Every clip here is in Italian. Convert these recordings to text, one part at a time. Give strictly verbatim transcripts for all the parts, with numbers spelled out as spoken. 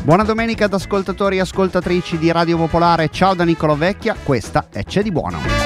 Buona domenica ad ascoltatori e ascoltatrici di Radio Popolare, ciao da Nicolò Vecchia, questa è C'è di buono.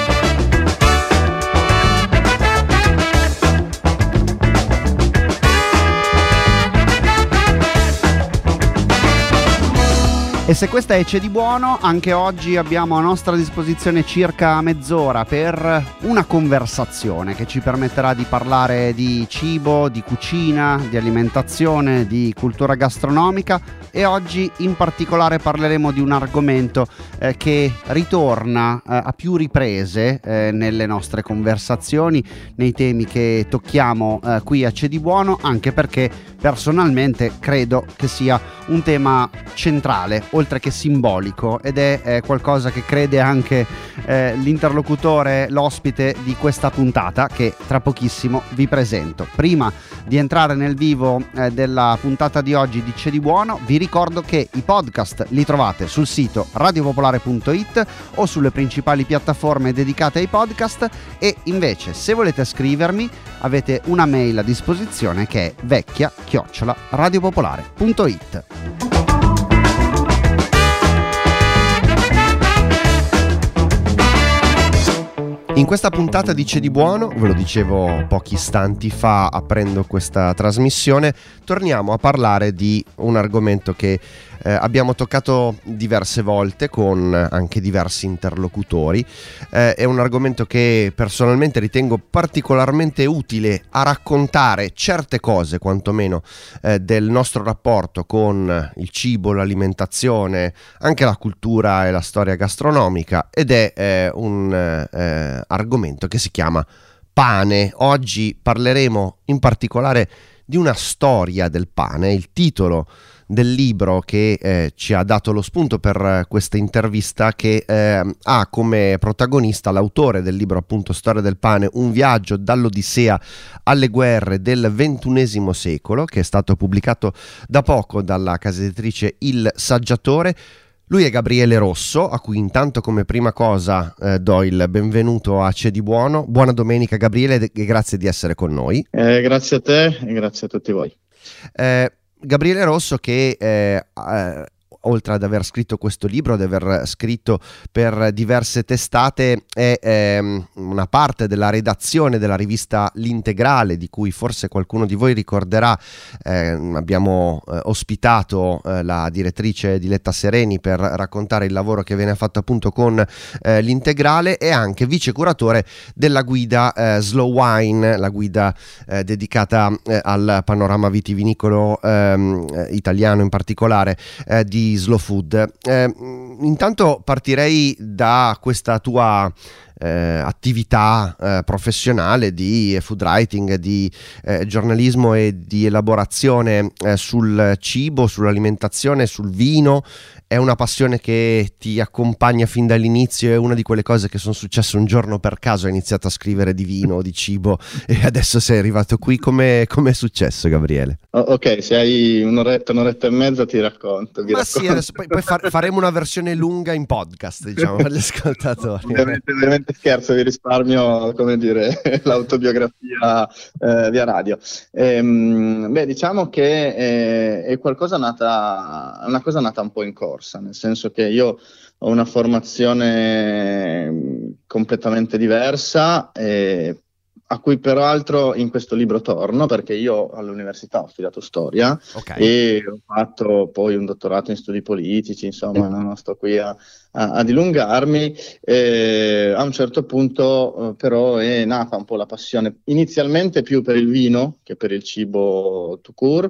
E se questa è C'è di buono, anche oggi abbiamo a nostra disposizione circa mezz'ora per una conversazione che ci permetterà di parlare di cibo, di cucina, di alimentazione, di cultura gastronomica, e oggi in particolare parleremo di un argomento eh, che ritorna eh, a più riprese eh, nelle nostre conversazioni, nei temi che tocchiamo eh, qui a C'è di buono, anche perché personalmente credo che sia un tema centrale, oltre che simbolico, ed è eh, qualcosa che crede anche eh, l'interlocutore, l'ospite di questa puntata, che tra pochissimo vi presento. Prima di entrare nel vivo eh, della puntata di oggi di C'è di buono, vi ricordo che i podcast li trovate sul sito radiopopolare punto it o sulle principali piattaforme dedicate ai podcast, e invece se volete scrivermi avete una mail a disposizione che è vecchia chiocciola radiopopolare punto it. In questa puntata di C'è di buono, ve lo dicevo pochi istanti fa aprendo questa trasmissione, torniamo a parlare di un argomento che eh, abbiamo toccato diverse volte con anche diversi interlocutori. Eh, è un argomento che personalmente ritengo particolarmente utile a raccontare certe cose, quantomeno eh, del nostro rapporto con il cibo, l'alimentazione, anche la cultura e la storia gastronomica, ed è eh, un eh, argomento che si chiama pane. Oggi parleremo in particolare di una storia del pane. Il titolo del libro che eh, ci ha dato lo spunto per questa intervista, che eh, ha come protagonista l'autore del libro, appunto Storia del pane, un viaggio dall'Odissea alle guerre del ventunesimo secolo, che è stato pubblicato da poco dalla casa editrice Il Saggiatore. Lui è Gabriele Rosso, a cui intanto come prima cosa eh, do il benvenuto a C'è di buono. Buona domenica Gabriele e grazie di essere con noi. Eh, grazie a te e grazie a tutti voi. Eh, Gabriele Rosso che eh, eh, oltre ad aver scritto questo libro, ad aver scritto per diverse testate, è ehm, una parte della redazione della rivista L'Integrale, di cui forse qualcuno di voi ricorderà. Eh, abbiamo eh, ospitato eh, la direttrice Diletta Sereni per raccontare il lavoro che viene fatto appunto con eh, L'Integrale, e anche vice curatore della guida eh, Slow Wine, la guida eh, dedicata eh, al panorama vitivinicolo ehm, italiano, in particolare eh, di Slow Food. Eh, intanto partirei da questa tua eh, attività eh, professionale di food writing, di eh, giornalismo e di elaborazione eh, sul cibo, sull'alimentazione, sul vino. È una passione che ti accompagna fin dall'inizio? È una di quelle cose che sono successe un giorno per caso, hai iniziato a scrivere di vino, di cibo, e adesso sei arrivato qui? Come è successo, Gabriele? Oh, ok, se hai un'oretta, un'oretta e mezza ti racconto. Vi Ma racconto. Sì, adesso poi, poi far, faremo una versione lunga in podcast, diciamo, per gli ascoltatori. Ovviamente, ovviamente scherzo, vi risparmio, come dire, l'autobiografia eh, via radio. Ehm, beh, diciamo che è, è qualcosa nata, una cosa nata un po' in corsa, nel senso che io ho una formazione completamente diversa, e a cui peraltro in questo libro torno, perché io all'università ho studiato storia, okay, e ho fatto poi un dottorato in studi politici, insomma non sto qui a, a, a dilungarmi. E a un certo punto eh, però è nata un po' la passione, inizialmente più per il vino che per il cibo tout court,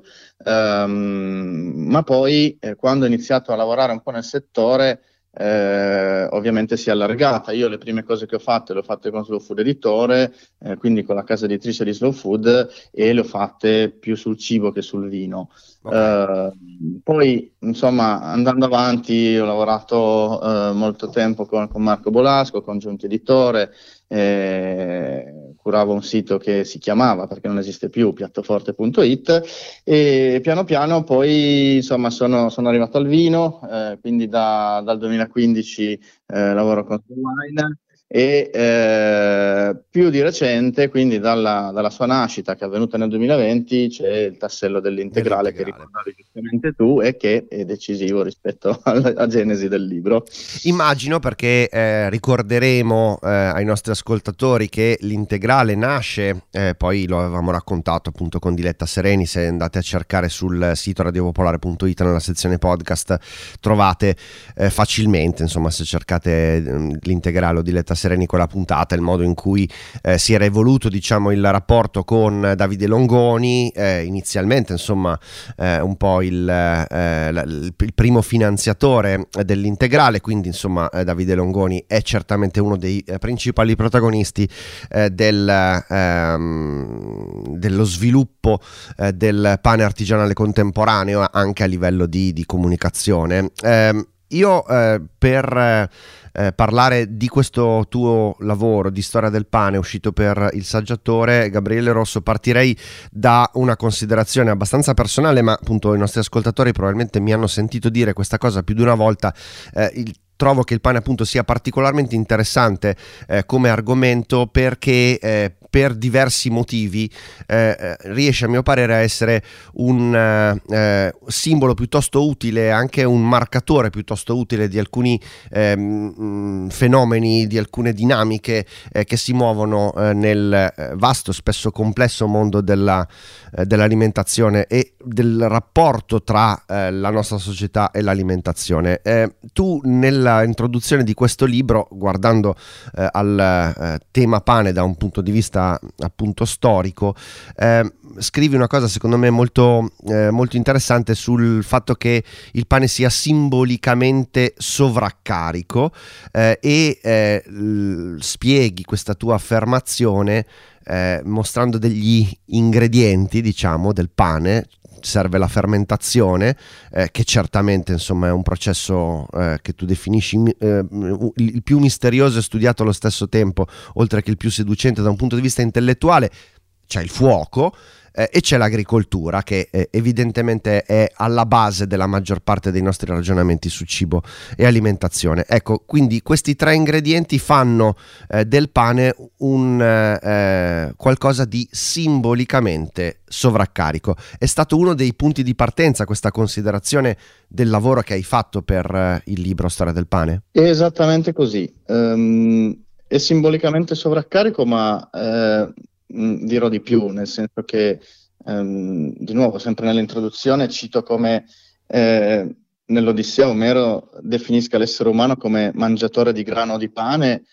ehm, ma poi eh, quando ho iniziato a lavorare un po' nel settore, Eh, ovviamente si è allargata. Io le prime cose che ho fatto le ho fatte con Slow Food Editore, eh, quindi con la casa editrice di Slow Food, e le ho fatte più sul cibo che sul vino. Okay. Eh, poi insomma, andando avanti, ho lavorato eh, molto tempo con, con Marco Bolasco, congiunto editore, eh, curavo un sito che si chiamava, perché non esiste più, piattoforte punto it, e piano piano poi insomma sono, sono arrivato al vino, eh, quindi da, dal duemilaquindici eh, lavoro con Wine, e eh, più di recente, quindi dalla, dalla sua nascita che è avvenuta nel duemilaventi, c'è il tassello dell'integrale, dell'integrale. Che ricordavi giustamente tu e che è decisivo rispetto alla, alla genesi del libro. Immagino, perché eh, ricorderemo eh, ai nostri ascoltatori che l'integrale nasce, eh, poi lo avevamo raccontato appunto con Diletta Sereni, se andate a cercare sul sito radiopopolare punto it nella sezione podcast trovate eh, facilmente, insomma, se cercate eh, l'integrale o Diletta Sereni quella puntata, il modo in cui eh, si era evoluto, diciamo, il rapporto con Davide Longoni, eh, inizialmente insomma eh, un po' il, eh, il, il primo finanziatore dell'integrale, quindi insomma eh, Davide Longoni è certamente uno dei eh, principali protagonisti eh, del, ehm, dello sviluppo eh, del pane artigianale contemporaneo anche a livello di, di comunicazione. Eh, io eh, per Eh, parlare di questo tuo lavoro di storia del pane uscito per Il Saggiatore, Gabriele Rosso, partirei da una considerazione abbastanza personale, ma appunto i nostri ascoltatori probabilmente mi hanno sentito dire questa cosa più di una volta. eh, il Trovo che il pane appunto sia particolarmente interessante eh, come argomento perché eh, per diversi motivi eh, riesce a mio parere a essere un eh, simbolo piuttosto utile, anche un marcatore piuttosto utile di alcuni eh, fenomeni, di alcune dinamiche eh, che si muovono eh, nel vasto, spesso complesso mondo della, eh, dell'alimentazione e del rapporto tra eh, la nostra società e l'alimentazione. Eh, tu nella introduzione di questo libro, guardando eh, al eh, tema pane da un punto di vista appunto storico, eh, scrivi una cosa secondo me molto, eh, molto interessante sul fatto che il pane sia simbolicamente sovraccarico eh, e eh, l- spieghi questa tua affermazione eh, mostrando degli ingredienti, diciamo, del pane. Serve la fermentazione, eh, che certamente insomma è un processo eh, che tu definisci eh, il più misterioso e studiato allo stesso tempo, oltre che il più seducente da un punto di vista intellettuale. C'è il fuoco eh, e c'è l'agricoltura, che eh, evidentemente è alla base della maggior parte dei nostri ragionamenti su cibo e alimentazione. Ecco, quindi questi tre ingredienti fanno eh, del pane un eh, qualcosa di simbolicamente sovraccarico. È stato uno dei punti di partenza questa considerazione del lavoro che hai fatto per eh, il libro Storia del pane? È esattamente così. Um, è simbolicamente sovraccarico, ma eh, mh, dirò di più, nel senso che, um, di nuovo, sempre nell'introduzione cito come eh, nell'Odissea Omero definisca l'essere umano come mangiatore di grano di pane,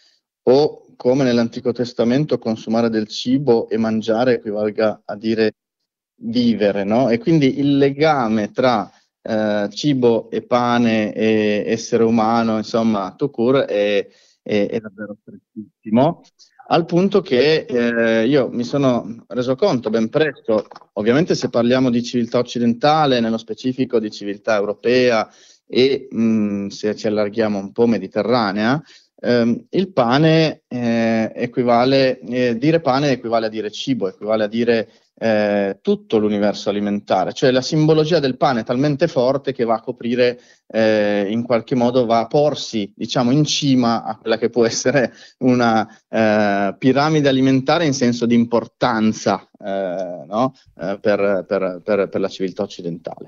o come nell'Antico Testamento consumare del cibo e mangiare equivalga a dire vivere, no? E quindi il legame tra eh, cibo e pane e essere umano, insomma, tout court, è, è, è davvero strettissimo, al punto che eh, io mi sono reso conto ben presto, ovviamente se parliamo di civiltà occidentale, nello specifico di civiltà europea e mh, se ci allarghiamo un po' mediterranea, ehm, il pane eh, equivale, eh, dire pane equivale a dire cibo, equivale a dire Eh, tutto l'universo alimentare, cioè la simbologia del pane è talmente forte che va a coprire, eh, in qualche modo va a porsi, diciamo, in cima a quella che può essere una eh, piramide alimentare in senso di importanza, eh, no? eh, per, per, per, per la civiltà occidentale.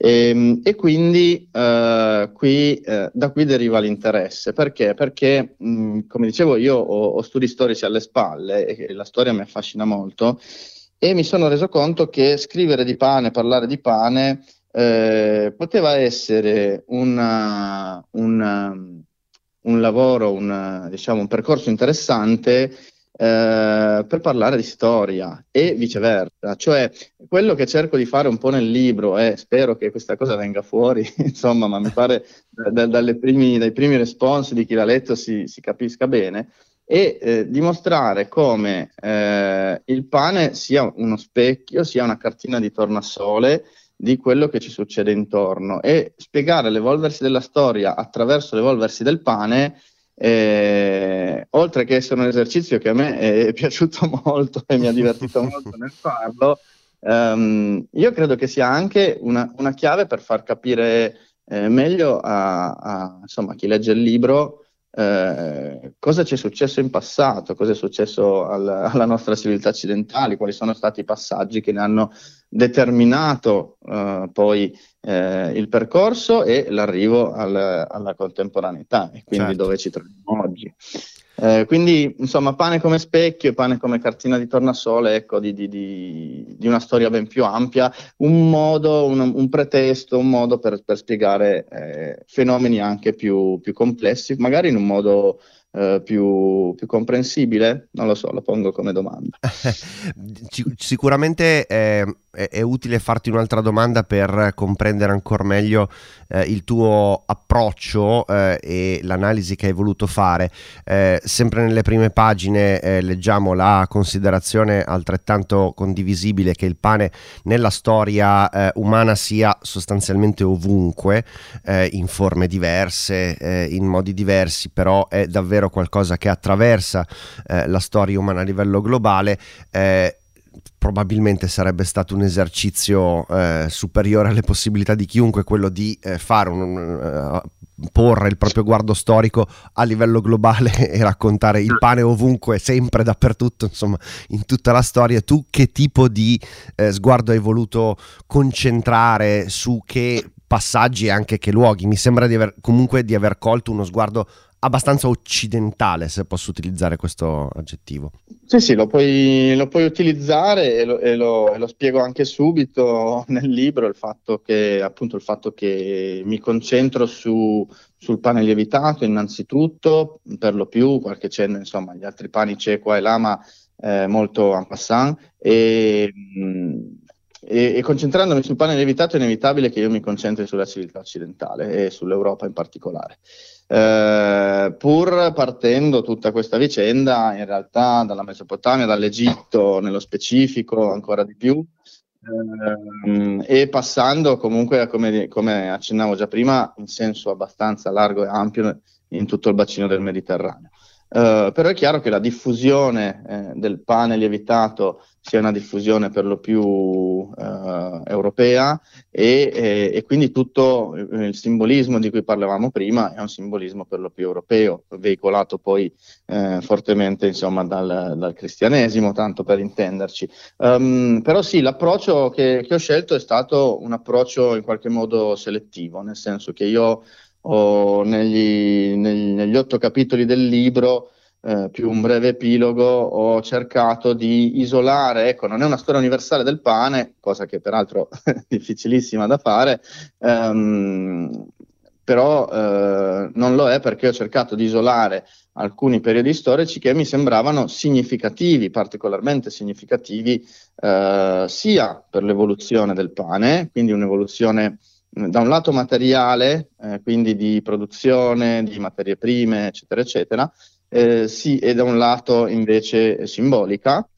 E, e quindi eh, qui, eh, da qui deriva l'interesse. Perché? Perché, mh, come dicevo, io ho, ho studi storici alle spalle e la storia mi affascina molto. E mi sono reso conto che scrivere di pane, parlare di pane, eh, poteva essere una, una, un lavoro, una, diciamo, un percorso interessante eh, per parlare di storia e viceversa. Cioè, quello che cerco di fare un po' nel libro, e spero che questa cosa venga fuori, insomma, ma mi pare da, dalle primi, dai primi responsi di chi l'ha letto si, si capisca bene, e eh, dimostrare come eh, il pane sia uno specchio, sia una cartina di tornasole di quello che ci succede intorno, e spiegare l'evolversi della storia attraverso l'evolversi del pane, eh, oltre che essere un esercizio che a me è piaciuto molto e mi ha divertito molto nel farlo, ehm, io credo che sia anche una, una chiave per far capire eh, meglio a, a insomma, chi legge il libro eh, cosa ci è successo in passato, cosa è successo al, alla nostra civiltà occidentale, quali sono stati i passaggi che ne hanno determinato eh, poi eh, il percorso e l'arrivo al, alla contemporaneità, e quindi certo. dove ci troviamo oggi. Eh, quindi, insomma, pane come specchio e pane come cartina di tornasole, ecco, di, di, di, di una storia ben più ampia, un modo, un, un pretesto, un modo per, per spiegare eh, fenomeni anche più, più complessi, magari in un modo eh, più, più comprensibile, non lo so, lo pongo come domanda. Sicuramente è, è, è utile farti un'altra domanda per comprendere ancora meglio eh, il tuo approccio eh, e l'analisi che hai voluto fare. Eh, sempre nelle prime pagine eh, leggiamo la considerazione altrettanto condivisibile che il pane nella storia eh, umana sia sostanzialmente ovunque, eh, in forme diverse, eh, in modi diversi, però è davvero qualcosa che attraversa eh, la storia umana a livello globale. Eh, probabilmente sarebbe stato un esercizio eh, superiore alle possibilità di chiunque quello di eh, fare un, uh, porre il proprio guardo storico a livello globale e raccontare il pane ovunque, sempre, dappertutto, insomma, in tutta la storia. Tu che tipo di eh, sguardo hai voluto concentrare, su che passaggi e anche che luoghi? Mi sembra di aver comunque di aver colto uno sguardo abbastanza occidentale, se posso utilizzare questo aggettivo. Sì, sì, lo puoi, lo puoi utilizzare e lo, e, lo, e lo spiego anche subito nel libro, il fatto che, appunto, il fatto che mi concentro su, sul pane lievitato innanzitutto, per lo più, qualche cenno, insomma, gli altri pani c'è qua e là, ma eh, molto en passant, e, e, e concentrandomi sul pane lievitato è inevitabile che io mi concentri sulla civiltà occidentale e sull'Europa in particolare. Eh, pur partendo tutta questa vicenda in realtà dalla Mesopotamia, dall'Egitto nello specifico ancora di più, ehm, e passando comunque, come, come accennavo già prima, in senso abbastanza largo e ampio in tutto il bacino del Mediterraneo. Uh, però è chiaro che la diffusione eh, del pane lievitato sia una diffusione per lo più uh, europea e, e, e quindi tutto il simbolismo di cui parlavamo prima è un simbolismo per lo più europeo, veicolato poi eh, fortemente, insomma, dal, dal cristianesimo, tanto per intenderci. Um, però sì, l'approccio che, che ho scelto è stato un approccio in qualche modo selettivo, nel senso che io ho negli, negli, negli otto capitoli del libro, eh, più un breve epilogo, ho cercato di isolare, ecco, non è una storia universale del pane, cosa che peraltro è difficilissima da fare, ehm, però eh, non lo è perché ho cercato di isolare alcuni periodi storici che mi sembravano significativi, particolarmente significativi, eh, sia per l'evoluzione del pane, quindi un'evoluzione da un lato materiale, eh, quindi di produzione, di materie prime, eccetera, eccetera, eh, sì, e da un lato invece simbolica,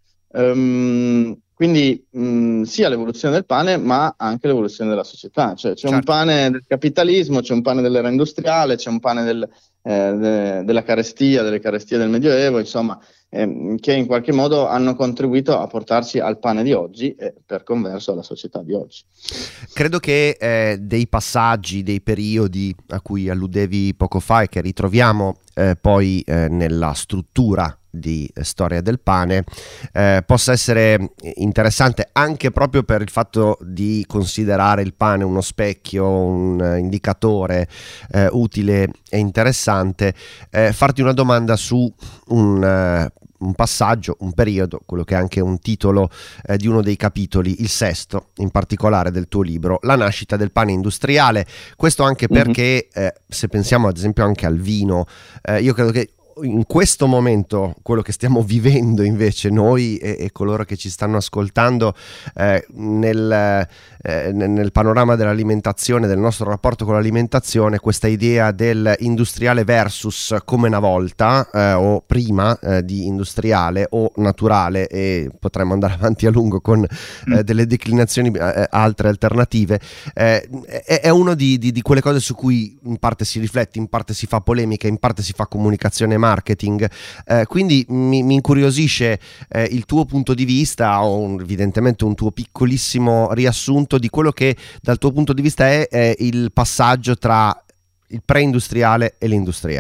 um, quindi mh, sia l'evoluzione del pane, ma anche l'evoluzione della società. Cioè, c'è certo. un pane del capitalismo, c'è un pane dell'era industriale, c'è un pane del, eh, de, della carestia, delle carestie del Medioevo, insomma, eh, che in qualche modo hanno contribuito a portarci al pane di oggi e per converso alla società di oggi. Credo che eh, dei passaggi, dei periodi a cui alludevi poco fa e che ritroviamo eh, poi eh, nella struttura di Storia del pane eh, possa essere interessante anche proprio per il fatto di considerare il pane uno specchio, un indicatore eh, utile e interessante. Eh, farti una domanda su un eh, un passaggio, un periodo, quello che è anche un titolo eh, di uno dei capitoli, il sesto in particolare del tuo libro, la nascita del pane industriale. Questo anche perché eh, se pensiamo ad esempio anche al vino, eh, io credo che in questo momento quello che stiamo vivendo invece noi e, e coloro che ci stanno ascoltando eh, nel, eh, nel panorama dell'alimentazione, del nostro rapporto con l'alimentazione, questa idea del industriale versus come una volta eh, o prima eh, di industriale o naturale, e potremmo andare avanti a lungo con eh, delle declinazioni eh, altre alternative, eh, è, è uno di, di, di quelle cose su cui in parte si riflette, in parte si fa polemica, in parte si fa comunicazione marketing, eh, quindi mi, mi incuriosisce eh, il tuo punto di vista, o un, evidentemente un tuo piccolissimo riassunto di quello che dal tuo punto di vista è, è il passaggio tra il pre-industriale e l'industriale.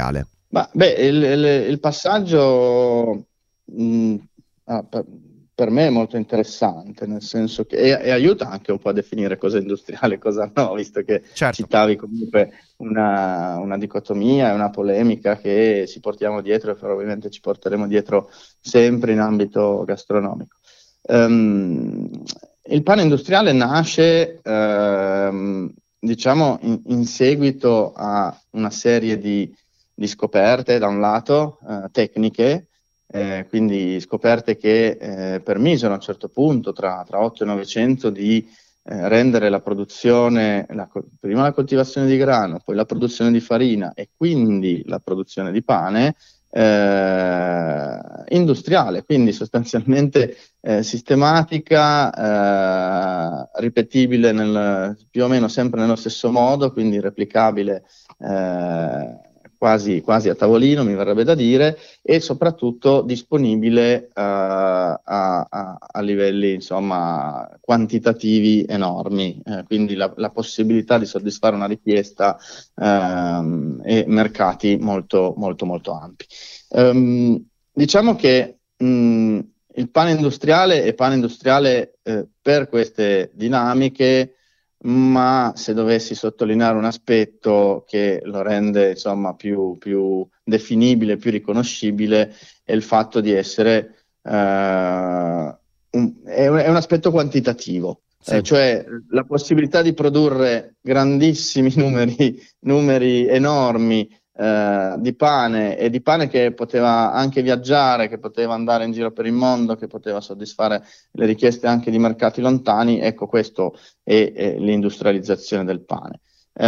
Ma, beh, il, il- il passaggio mh, ah, per, per me è molto interessante, nel senso che e, e aiuta anche un po' a definire cosa è industriale e cosa no, visto che Certo. citavi comunque una, una dicotomia e una polemica che ci portiamo dietro e probabilmente ci porteremo dietro sempre in ambito gastronomico. Ehm, il pane industriale nasce, ehm, diciamo, in in seguito a una serie di di scoperte, da un lato, eh, tecniche, eh, quindi scoperte che eh, permisero a un certo punto, tra, tra otto e novecento, di eh, rendere la produzione, la, prima la coltivazione di grano, poi la produzione di farina e quindi la produzione di pane, eh, industriale, quindi sostanzialmente eh, sistematica, eh, ripetibile nel, più o meno sempre nello stesso modo, quindi replicabile eh, quasi, quasi a tavolino, mi verrebbe da dire, e soprattutto disponibile eh, a, a- a livelli insomma quantitativi enormi, eh, quindi la, la possibilità di soddisfare una richiesta ehm, e mercati molto molto molto ampi. Ehm, diciamo che mh, il pane industriale è pane industriale eh, per queste dinamiche, ma se dovessi sottolineare un aspetto che lo rende insomma più, più definibile, più riconoscibile, è il fatto di essere eh, un, è un, è un aspetto quantitativo. Sì. Eh, cioè la possibilità di produrre grandissimi numeri, numeri enormi eh, di pane e di pane che poteva anche viaggiare, che poteva andare in giro per il mondo, che poteva soddisfare le richieste anche di mercati lontani, ecco questo è, è l'industrializzazione del pane.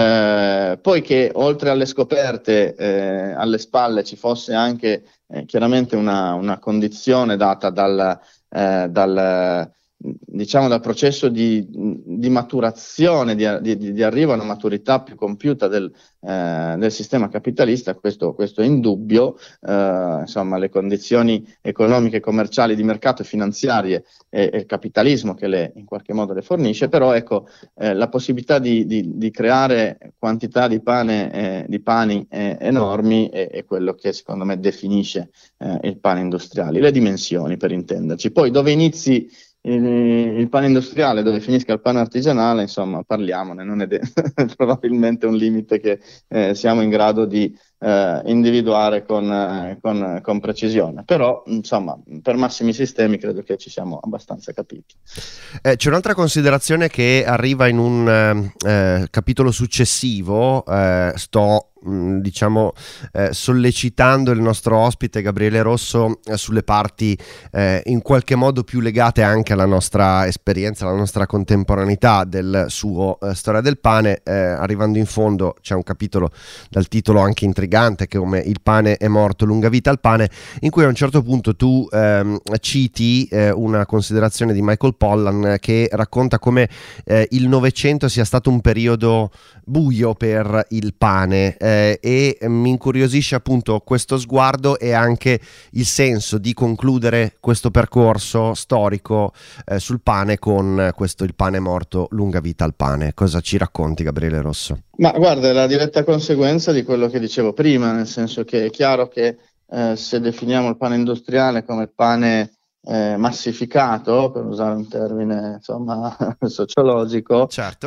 Eh, poi che oltre alle scoperte eh, alle spalle ci fosse anche eh, chiaramente una, una condizione data dal, eh, dal diciamo dal processo di, di maturazione, di, di, di arrivo a una maturità più compiuta del, eh, del sistema capitalista, questo, questo è indubbio, eh, insomma le condizioni economiche, commerciali, di mercato e finanziarie e, e il capitalismo che le, in qualche modo le fornisce, però ecco eh, la possibilità di, di, di creare quantità di pane, eh, di pani eh, enormi è, è quello che secondo me definisce eh, il pane industriale, le dimensioni per intenderci. Poi dove inizi il, il pane industriale, dove finisca il pane artigianale, insomma, parliamone, non è de- probabilmente un limite che eh, siamo in grado di eh, individuare con, eh, con, con precisione. Però, insomma, per massimi sistemi credo che ci siamo abbastanza capiti. Eh, c'è un'altra considerazione che arriva in un eh, eh, capitolo successivo, eh, sto mh, diciamo eh, sollecitando il nostro ospite Gabriele Rosso eh, sulle parti eh, in qualche modo più legate anche alla nostra esperienza, alla nostra contemporaneità del suo eh, Storia del pane. Eh, arrivando in fondo c'è un capitolo dal titolo anche intrigante, che come Il pane è morto, lunga vita al pane, in cui a un certo punto tu ehm, citi eh, una considerazione di Michael Pollan che racconta come eh, il Novecento sia stato un periodo buio per il pane eh, e mi incuriosisce appunto questo sguardo e anche il senso di concludere questo percorso storico eh, sul pane con questo Il pane è morto, lunga vita al pane. Cosa ci racconti, Gabriele Rosso? Ma guarda, è la diretta conseguenza di quello che dicevo prima, nel senso che è chiaro che eh, se definiamo il pane industriale come il pane eh, massificato, per usare un termine insomma sociologico, Certo.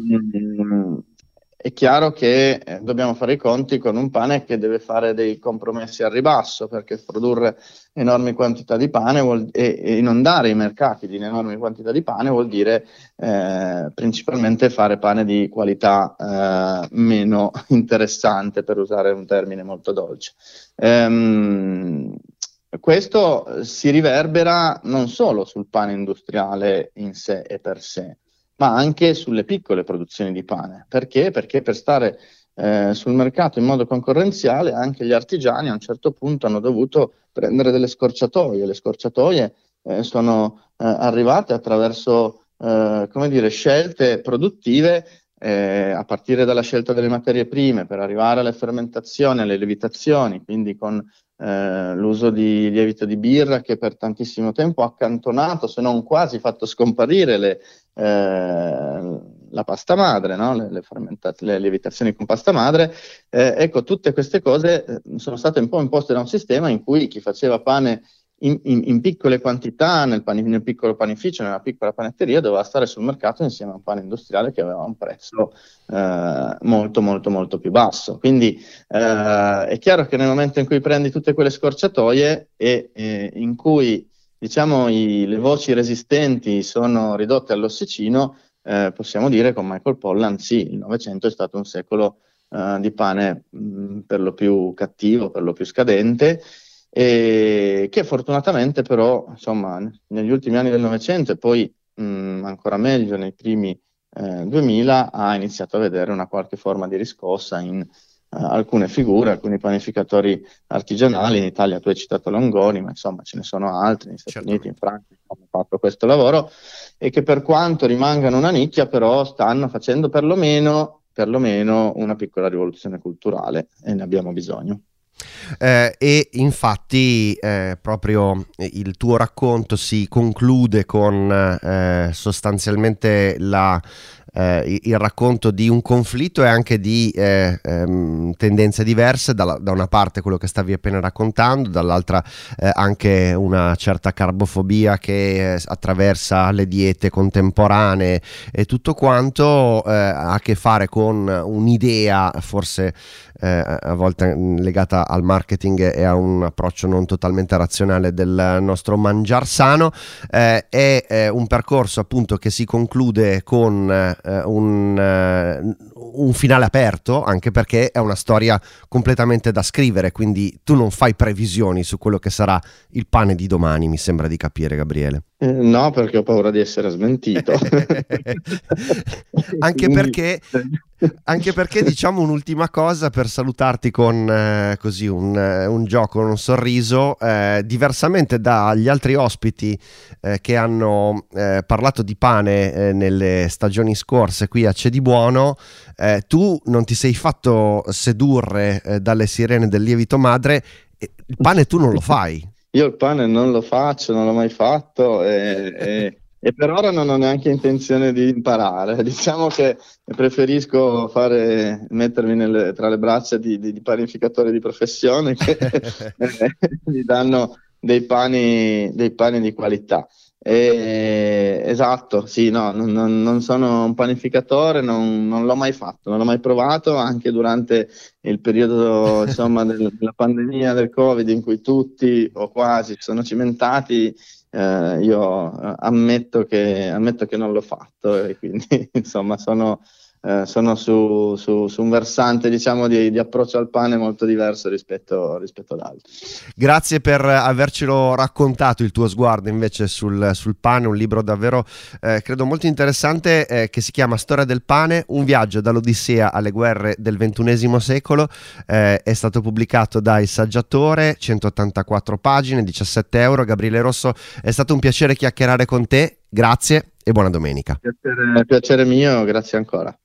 ehm, è chiaro che eh, dobbiamo fare i conti con un pane che deve fare dei compromessi al ribasso, perché produrre enormi quantità di pane vuol, e, e inondare i mercati di enormi quantità di pane vuol dire eh, principalmente fare pane di qualità eh, meno interessante, per usare un termine molto dolce. Ehm, questo si riverbera non solo sul pane industriale in sé e per sé, ma anche sulle piccole produzioni di pane. Perché? Perché per stare eh, sul mercato in modo concorrenziale anche gli artigiani a un certo punto hanno dovuto prendere delle scorciatoie. Le scorciatoie eh, sono eh, arrivate attraverso eh, come dire, scelte produttive eh, a partire dalla scelta delle materie prime per arrivare alle fermentazioni, alle lievitazioni, quindi con eh, l'uso di lievito di birra che per tantissimo tempo ha accantonato, se non quasi fatto scomparire le, eh, la pasta madre, no? le, le, fermentat- le lievitazioni con pasta madre. Eh, ecco, tutte queste cose eh, sono state un po' imposte da un sistema in cui chi faceva pane in, in, in piccole quantità, nel, pani- nel piccolo panificio, nella piccola panetteria, doveva stare sul mercato insieme a un pane industriale che aveva un prezzo eh, molto molto molto più basso. Quindi eh, è chiaro che nel momento in cui prendi tutte quelle scorciatoie e eh, in cui diciamo i, le voci resistenti sono ridotte all'ossicino, eh, possiamo dire con Michael Pollan sì, il Novecento è stato un secolo eh, di pane mh, per lo più cattivo, per lo più scadente, e che fortunatamente però insomma negli ultimi anni del Novecento e poi mh, ancora meglio nei primi eh, duemila ha iniziato a vedere una qualche forma di riscossa in uh, alcune figure, alcuni panificatori artigianali. In Italia tu hai citato Longoni, ma insomma ce ne sono altri negli Stati Certo. Uniti, in Francia hanno fatto questo lavoro, e che per quanto rimangano una nicchia però stanno facendo perlomeno, perlomeno una piccola rivoluzione culturale, e ne abbiamo bisogno. Eh, e infatti eh, proprio il tuo racconto si conclude con eh, sostanzialmente la, eh, il racconto di un conflitto e anche di eh, ehm, tendenze diverse, da, da una parte quello che stavi appena raccontando, dall'altra eh, anche una certa carbofobia che eh, attraversa le diete contemporanee e tutto quanto eh, ha a che fare con un'idea forse Eh, a volte legata al marketing e a un approccio non totalmente razionale del nostro mangiar sano. Eh, è eh, un percorso appunto che si conclude con eh, un, eh, un finale aperto, anche perché è una storia completamente da scrivere, quindi tu non fai previsioni su quello che sarà il pane di domani, mi sembra di capire, Gabriele. Eh, no, perché ho paura di essere smentito. Anche perché Anche perché diciamo un'ultima cosa per salutarti con eh, così un, un gioco, un sorriso, eh, diversamente dagli altri ospiti eh, che hanno eh, parlato di pane eh, nelle stagioni scorse qui a C'è di Buono, eh, tu non ti sei fatto sedurre eh, dalle sirene del lievito madre, il pane tu non lo fai. Io il pane non lo faccio, non l'ho mai fatto e, e, e per ora non ho neanche intenzione di imparare. Diciamo che preferisco fare, mettermi nelle, tra le braccia di, di, di panificatori di professione che mi danno dei pani, dei pani di qualità. E, esatto, sì, no, non, non sono un panificatore, non, non l'ho mai fatto, non l'ho mai provato, anche durante il periodo insomma del, della pandemia del Covid in cui tutti o quasi sono cimentati. Eh, io ammetto che, ammetto che non l'ho fatto e quindi insomma sono, eh, sono su, su, su un versante diciamo di, di approccio al pane molto diverso rispetto, rispetto ad altri. Grazie per avercelo raccontato, il tuo sguardo invece sul, sul pane, un libro davvero eh, credo molto interessante eh, che si chiama Storia del pane, un viaggio dall'Odissea alle guerre del ventunesimo secolo, eh, è stato pubblicato da Il Saggiatore, centottantaquattro pagine, diciassette euro. Gabriele Rosso, è stato un piacere chiacchierare con te, grazie e buona domenica. Piacere, piacere mio, grazie ancora.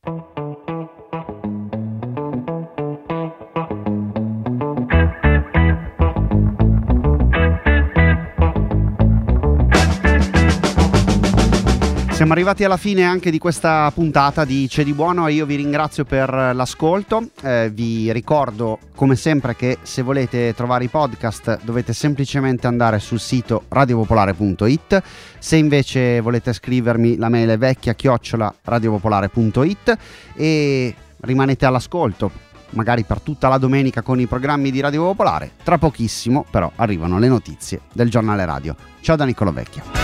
Siamo arrivati alla fine anche di questa puntata di C'è di Buono e io vi ringrazio per l'ascolto. Eh, vi ricordo come sempre che se volete trovare i podcast dovete semplicemente andare sul sito radiopopolare punto it. Se invece volete scrivermi, la mail è vecchia chiocciola radiopopolare punto it e rimanete all'ascolto magari per tutta la domenica con i programmi di Radio Popolare. Tra pochissimo però arrivano le notizie del giornale radio. Ciao da Niccolò Vecchia.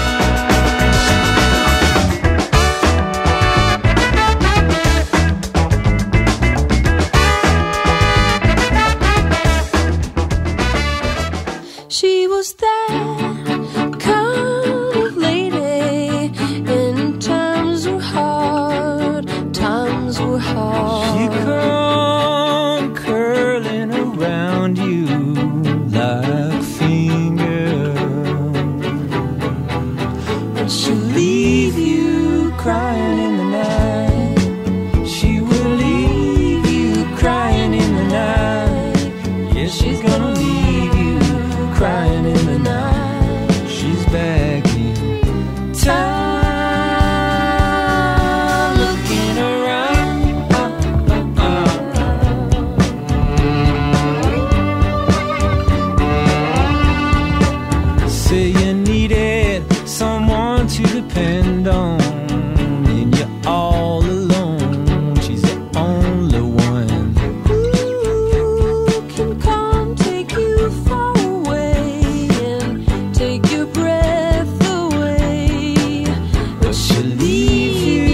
She was that kind of lady, and times were hard, times were hard.